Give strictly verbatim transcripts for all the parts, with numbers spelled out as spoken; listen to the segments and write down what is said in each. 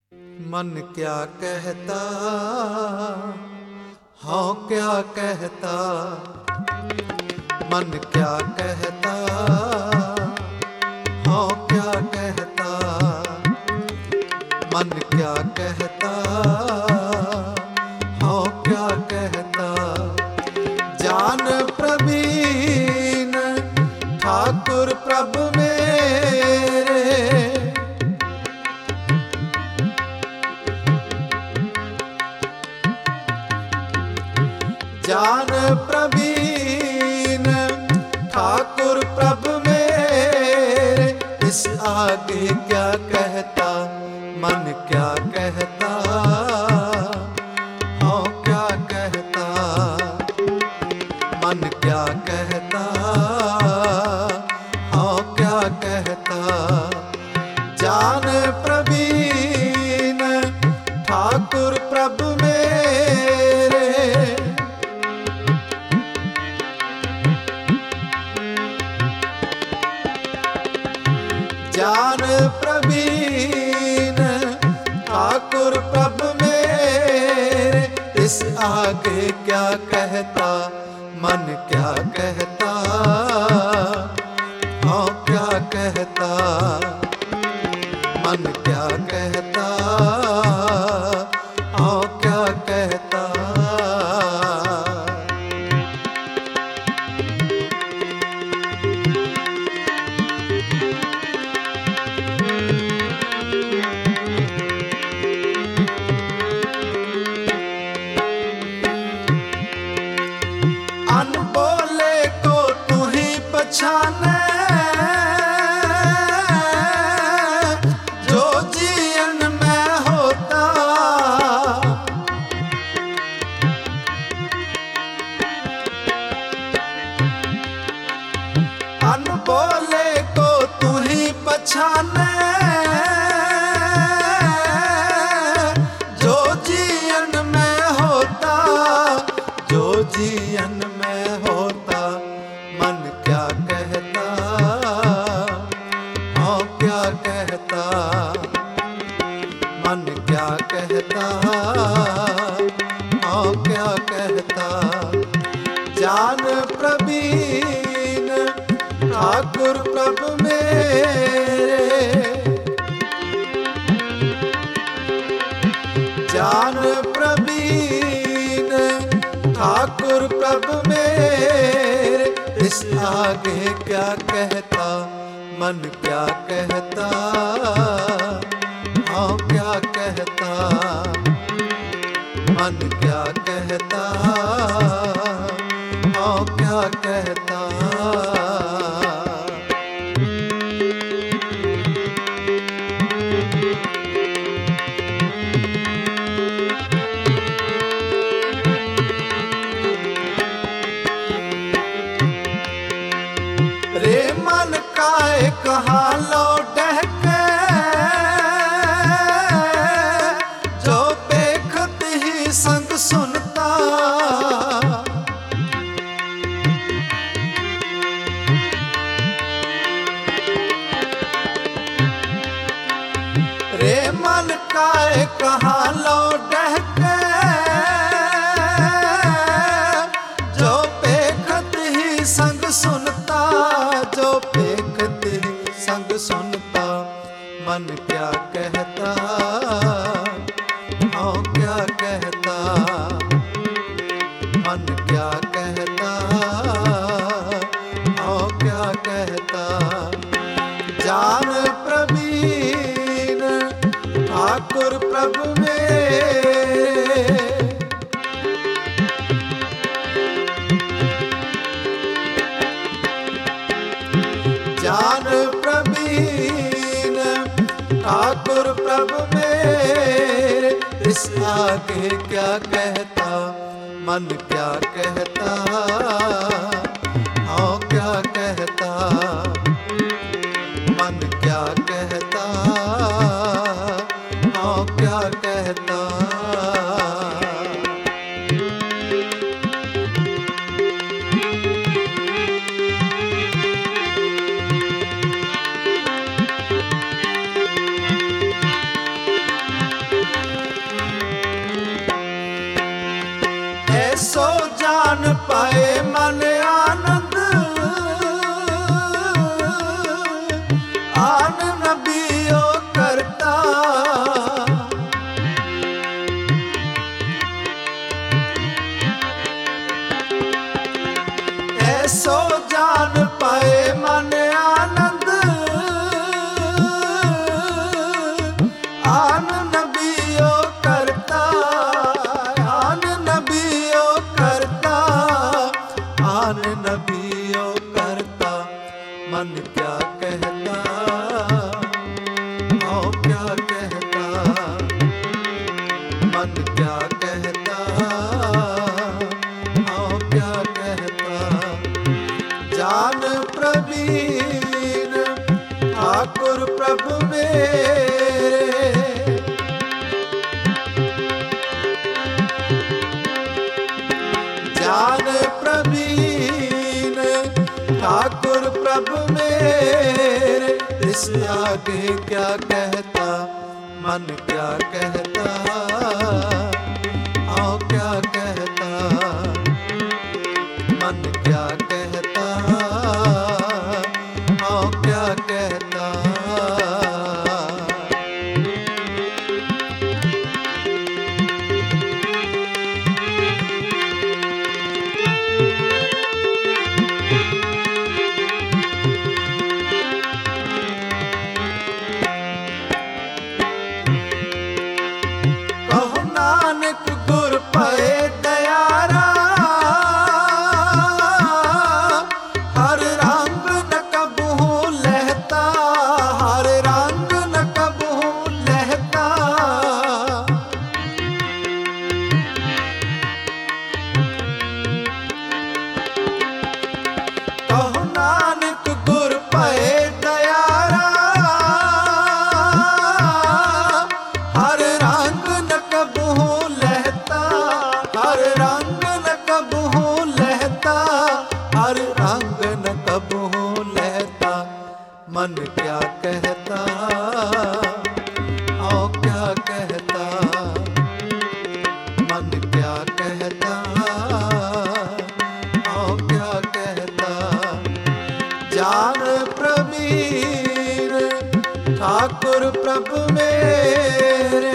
मन क्या कहता, हाँ क्या कहता, मन क्या कहता, हाँ क्या कहता, मन क्या कहता, हाँ क्या कहता। जान प्रवीण ठाकुर प्रभु मेरे, जान प्रवीण ठाकुर प्रभु मेरे, इस आगे क्या कहता, मन क्या कहता, हाँ क्या कहता, मन क्या कहता, हाँ क्या कहता। जान प्रवीण ठाकुर प्रभु मेरे, जान प्रवीण ठाकुर प्रभु मेरे, इस आगे क्या कहता, मन क्या कहता, हाँ क्या कहता, मन क्या कहता, हाँ क्या कहता। अनबोले को तू ही पहचाने, जो जीवन में होता, अनबोले को तू ही पहचाने, जो जीवन में होता, जो जीवन में होता। मन क्या कहता, हाँ क्या कहता, मन क्या कहता, हाँ क्या कहता। जान प्रवीण ठाकुर प्रभु मेरे, जान प्रवीण ठाकुर प्रभु मेरे, इस आगे क्या कहता, मन क्या कहता, हाँ क्या कहता, मन क्या कहता, हाँ क्या कहता। रे मन काए कहाँ लौटे के, जो देखत ही संग सुनता, रे मन काए कहाँ लौटे के, जो देखत ही संग सुनता, जो देखत ही संग सुनता। मन क्या कहता, हाँ क्या कहता, मन क्या कहता, हाँ क्या कहता। जान प्रवीण ठाकुर प्रभु मेरे, जान प्रवीण ठाकुर प्रभु मेरे, इस आगे क्या कहता, मन क्या कहता, हाँ क्या कहता, मन क्या कहता, हाँ क्या कहता। जान प्रवीण ठाकुर प्रभु मेरे, इस आगे क्या कहता मन क्या कहता, आओ क्या कहता मन क्या कहता, आओ क्या कहता। गुर पए दयारा, हर रंग न कबहू लहता, हर रंग न कबहू लहता। कहो नानक गुर पए दयारा, हर रंग न कबहू हर रंग न कबहू लहता, हर रंग न कबहू लहता। मन क्या कहता, आओ क्या कहता, मन क्या कहता, आओ क्या कहता। जान प्रवीण ठाकुर प्रभु मेरे,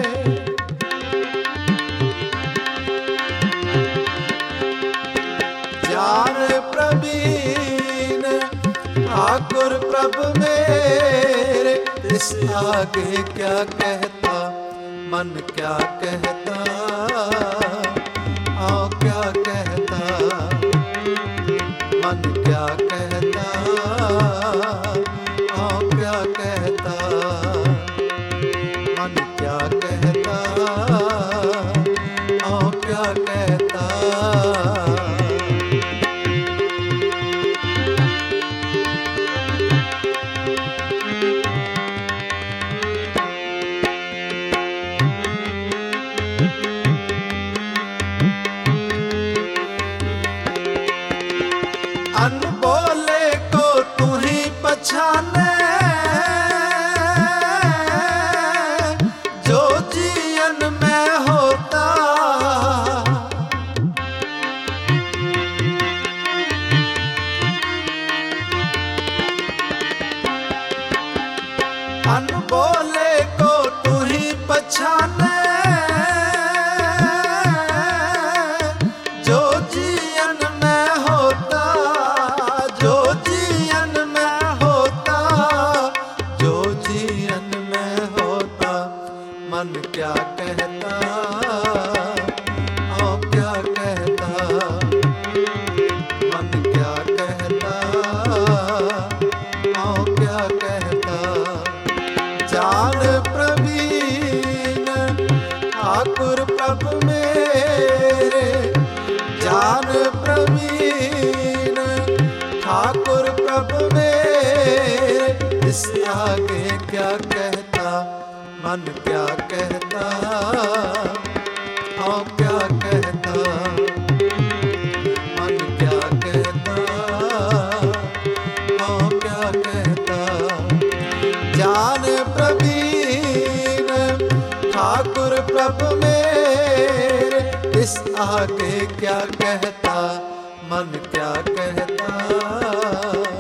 जान प्रवीण ठाकुर प्रभु मेरे, इस आगे क्या कहता मन क्या कहता, आओ क्या कहता मन क्या कहता, आओ क्या कहता मन क्या कहता, आओ क्या कहता। अनबोले को तू ही पहचाने, जो जीवन में होता। अनबोले को तू ही पहचाने, जो जीवन में होता, जो जीवन में होता, जो जीवन में होता। मन क्या कहता, आओ क्या कहता, मन क्या कहता, आओ क्या कहता। जान प्रवीण ठाकुर प्रभु मेरे, जान प्रवीण ठाकुर प्रभु मेरे, इस आगे क्या कहता मन क्या कहता, आओ क्या कहता मन क्या कहता, आओ क्या कहता। जान प्रवीण ठाकुर प्रभु मेरे, इस आगे क्या कहता मन क्या कहता।